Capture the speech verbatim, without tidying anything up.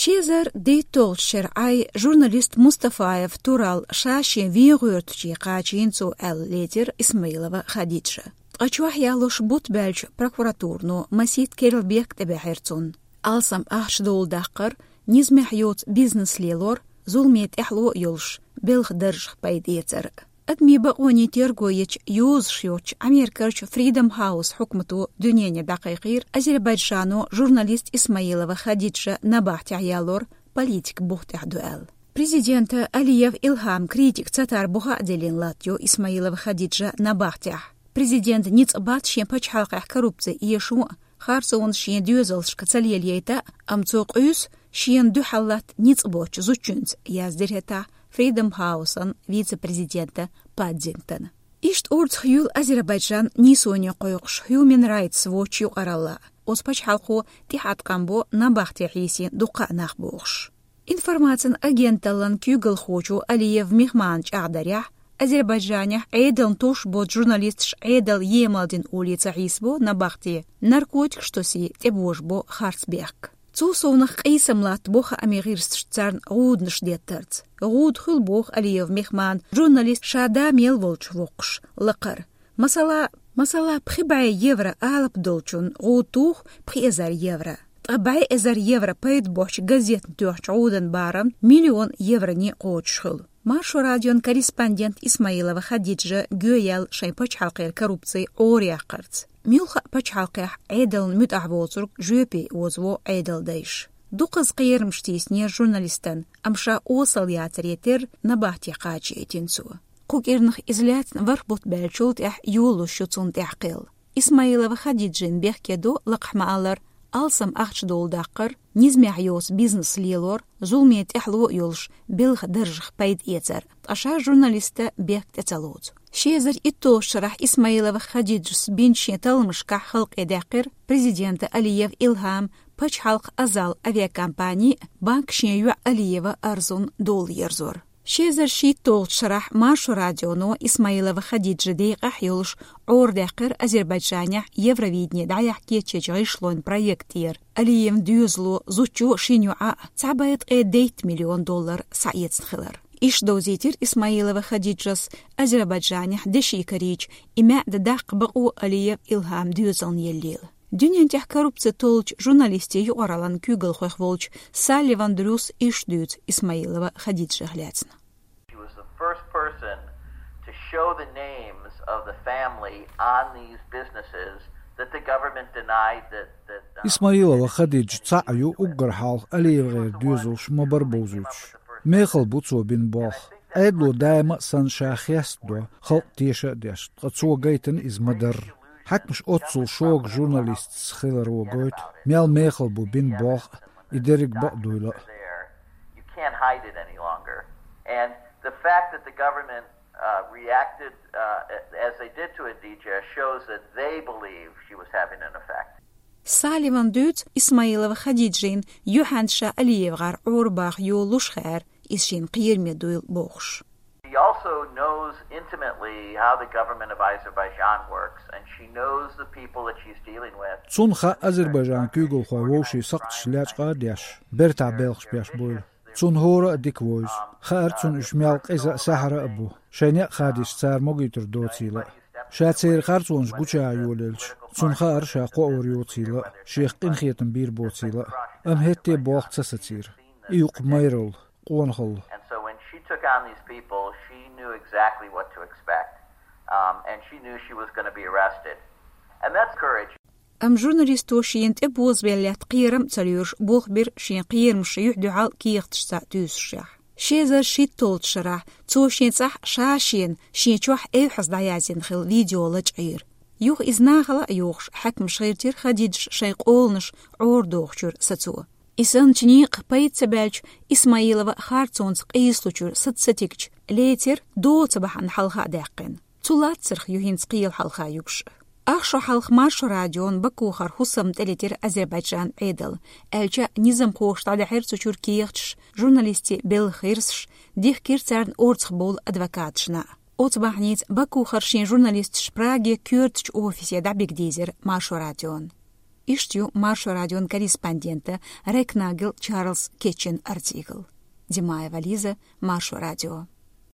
شيزر دي تول شرعي جورناليست مصطفايف تورال شاشين ويغورتشي قاچين سو ال ليتر اسماعيلова خديجة قاچوح يالوش بوت بلج прокуратурну масит керелбек тебехерцун алсам ахш дол даққар низмех йот бизнес лелор зулмет эхло юлш белх дырж пайдецер أدمي بقوني تيرغويتش يوز شيوتش أمريكاش فريدم هاوس حكمتو دنيا دقيقير أزربيجانو جورناليست إسماعيلова خديجة نباحت عيالور политик بوختح دوال Президент Алиев Илхам критик цатар буха делин латьо Исмаилова Хадиджа набахтях. Президент ниц бат шен пачхалқах коррупции иешу харса он шен дюзелш кацалиелейта амцоқ үс шен духаллат ниц боч зучунц яздерета Freedom House-ан вице-президента Паддингтон. Ишт урц хюл Азербайджан нисоня қойқш Human Rights Watch юқаралла. Оспач халқу тихат қамбо набахти хиси дуқа нахбоғш. Информацион агенталлан кюгл хочу Алиев михманч ағдарях Азербайджанях эйдал туш бот журналистш эйдал емалдин улица хисбо набахти наркотик штоси тебожбо харцбек. Цусовнах қисамлат боха амирирст царн ғудныш деттерц. Ғуд хул бох Алиев мехман, журналист шада мел волч вокш, лақар. Масала, масала пхибай евро алап долчун, ғуд тух пхезар евро. Табай эзар евро пайд боч газет тюхч ғудан барам миллион евро не қочхыл. Маршу радион корреспондент Исмаилова Хадиджа гөял шайпач халқер коррупции орияқарц. Милха пачхалқах айдал мютахвоцург жөпи озво айдал дайш. Дуқыз қиермштесне журналистан амша осал ятретер набахти қачи этинцу. Кукернах излятн варбот бәлчулт ях юлу шуцун тяқил. Исмаилова Хадиджин бехкеду лақхмаалар алсам ахч долдаққар низмях йос бизнес лилор зулмет эхло юлш белх дыржх пайд ецер. Аша журналиста бех тецалоц. Шезар ито шарах Исмаилова Хадиджс бинче талмышка халк эдақир президента Алиев Илхам пач халк азал авиакомпании банк шею Алиева арзун дол ерзор. Шезар шито шарах маршу радионо Исмаилова Хадиджа дейқах юлш ор дақир Азербайджаня Евровидение даях кечечгай шлон проектир. Алиев дюзлу зучу шинюа цабайт эдейт миллион доллар саецнхилар. Иш доузитир Исмаилова Хадиджас Азербайджане деши карич имя дадақ бақу Алиев Илхам дюзалн еллил. Дюнянтях коррупция толч журналисте юаралан кюгл хохволч Салливан Дрюс иш дюц Исмаилова Хадиджа гляцна. She was the first person to show the names of the family on these businesses that the government denied that that Исмаилова Хадидж цаю угрхал Алиев гэр дюзалш мабарбозуч. ميخل بوتسو بن بوخ أيدلو دايما سنشاخيس دو خلق تيشا ديش تقصو جيتن إز مدر حك مش أتصل شوق جورناليست سخيلر وقويت ميال ميخل بو بن بوخ إدرق بقدولا. You can't hide it any longer. And the fact that the government uh, reacted uh, as they did to Adija shows that they believe she was having an effect. Салливан дюц Исмаилова Хадиджин юханша Алиев гар урбах юлуш хэр исшин қиерме дуйл бохш. She also knows intimately how the government of Azerbaijan works, and she knows the people that she's dealing with. Цунха Азербайджан кюгл хой воши сақт шлячқа дяш берта белх бяш бойл. Цун хора диквойз хар цун ишмял қиза сахара абу шайне хадиш цар могитр доцила. شاتير خارتونش بوچا يوللش سون خار شاقو اوريوتيلا شيخ قنخيتن بير بوتيلا ام هتي بوخ تساتير يوق مايرول قونخل. And so when she took on these people, she knew exactly what to expect, um, and she knew she was going to be arrested, and that's courage. ام جورناليستو شينت ابوز بيلات قيرم تليوش بوخ بير شين قيرم شيوح دعال كيختش ساتوس شيخ. شيزر شيت تولت شرح تو شين صح شاشين شين چوح اي حس دايازين خل فيديو لجعير يوخ ازناغلا يوخش حكم شغيرتير خديدش شيق اولنش عور دوخشور ستو إسان تنيق بيت سبالج إسماعيلова خارتونس قيسلوچور ستستيكش ليتر دو تبحن حلقة داقين تولات سرخ يوهين سقيل حلقة يوكش أخشو حلق مارشو راديون بكوخر حسم تلتر أزربيجان عيدل ألجا نظام قوشت على حرسو چور كيختش جورناليستي بيل خيرسش ديخ كيرتارن أورتخ بول أدوكاتشنا أوتباحنيت بكوخر شين جورناليست شبراغي كيرتش أوفيسي دعبك ديزر مارشو راديون Иштю Маршо радион корреспондента Рекнагел Чарльз Кетчен артикл. Димаева Лиза, Маршо радио.